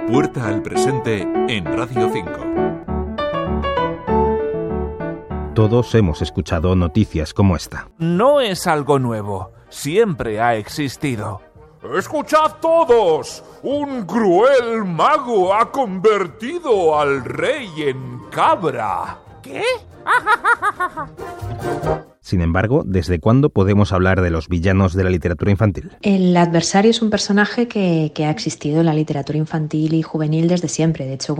Puerta al presente en Radio 5. Todos hemos escuchado noticias como esta. No es algo nuevo, siempre ha existido. ¡Escuchad todos! ¡Un cruel mago ha convertido al rey en cabra! ¿Qué? Sin embargo, ¿desde cuándo podemos hablar de los villanos de la literatura infantil? El adversario es un personaje que ha existido en la literatura infantil y juvenil desde siempre. De hecho,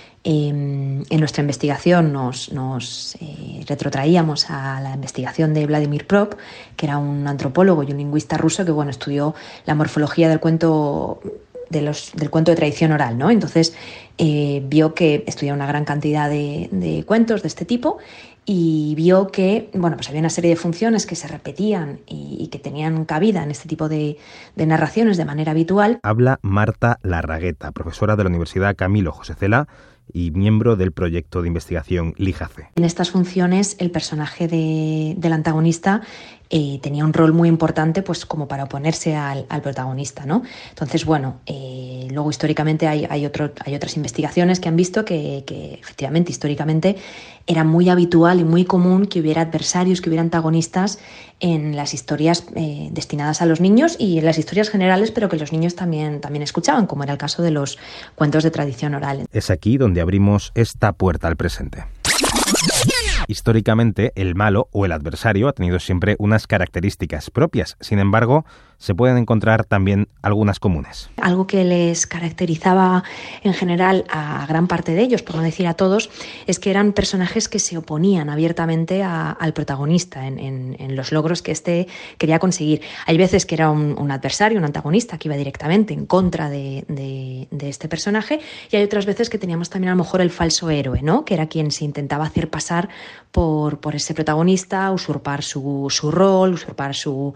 en nuestra investigación nos retrotraíamos a la investigación de Vladimir Prop, que era un antropólogo y un lingüista ruso que estudió la morfología del cuento del cuento de tradición oral, ¿no? Entonces vio que estudiaba una gran cantidad de cuentos de este tipo y vio que había una serie de funciones que se repetían y que tenían cabida en este tipo de narraciones de manera habitual. Habla Marta Larragueta, profesora de la Universidad Camilo José Cela y miembro del proyecto de investigación LIJACE. En estas funciones el personaje del antagonista tenía un rol muy importante como para oponerse al protagonista, ¿no? Entonces, luego históricamente hay otras investigaciones que han visto que efectivamente históricamente era muy habitual y muy común que hubiera adversarios, que hubiera antagonistas en las historias destinadas a los niños y en las historias generales, pero que los niños también escuchaban, como era el caso de los cuentos de tradición oral. Es aquí donde abrimos esta puerta al presente. Históricamente, el malo o el adversario ha tenido siempre unas características propias. Sin embargo, se pueden encontrar también algunas comunes. Algo que les caracterizaba en general a gran parte de ellos, por no decir a todos, es que eran personajes que se oponían abiertamente al protagonista en los logros que éste quería conseguir. Hay veces que era un adversario, un antagonista, que iba directamente en contra de este personaje, y hay otras veces que teníamos también a lo mejor el falso héroe, ¿no? Que era quien se intentaba hacer pasar por ese protagonista, usurpar su rol, usurpar su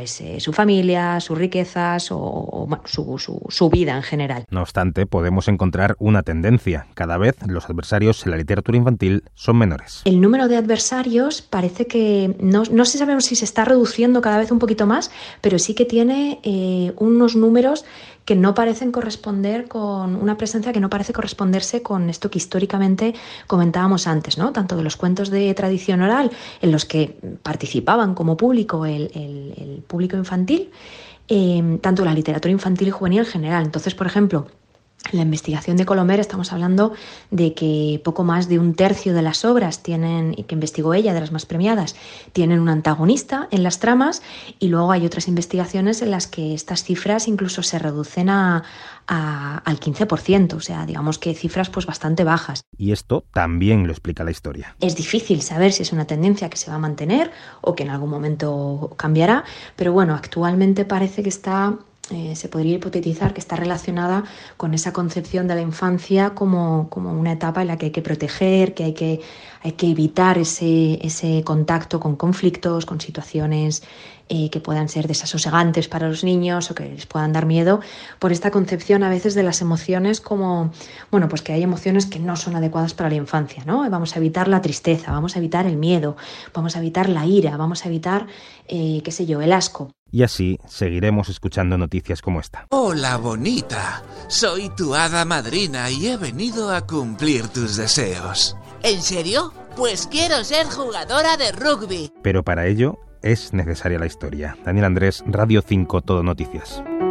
familia, sus riquezas o su vida en general. No obstante, podemos encontrar una tendencia. Cada vez los adversarios en la literatura infantil son menores. El número de adversarios parece que no se sabe si se está reduciendo cada vez un poquito más, pero sí que tiene unos números que no parecen corresponder con una presencia que no parece corresponderse con esto que históricamente comentábamos antes, ¿no? Tanto de los cuentos de tradición oral en los que participaban como público el público infantil, tanto la literatura infantil y juvenil en general. Entonces, por ejemplo, en la investigación de Colomer estamos hablando de que poco más de un tercio de las obras tienen, y que investigó ella, de las más premiadas, tienen un antagonista en las tramas, y luego hay otras investigaciones en las que estas cifras incluso se reducen al 15%, o sea, digamos que cifras bastante bajas. Y esto también lo explica la historia. Es difícil saber si es una tendencia que se va a mantener o que en algún momento cambiará, pero actualmente parece que se podría hipotetizar que está relacionada con esa concepción de la infancia como una etapa en la que hay que proteger, que hay que evitar ese contacto con conflictos, con situaciones que puedan ser desasosegantes para los niños o que les puedan dar miedo, por esta concepción a veces de las emociones como, que hay emociones que no son adecuadas para la infancia, ¿no? Vamos a evitar la tristeza, vamos a evitar el miedo, vamos a evitar la ira, vamos a evitar, el asco. Y así seguiremos escuchando noticias como esta. Hola, bonita. Soy tu hada madrina y he venido a cumplir tus deseos. ¿En serio? Pues quiero ser jugadora de rugby. Pero para ello es necesaria la historia. Daniel Andrés, Radio 5, Todo Noticias.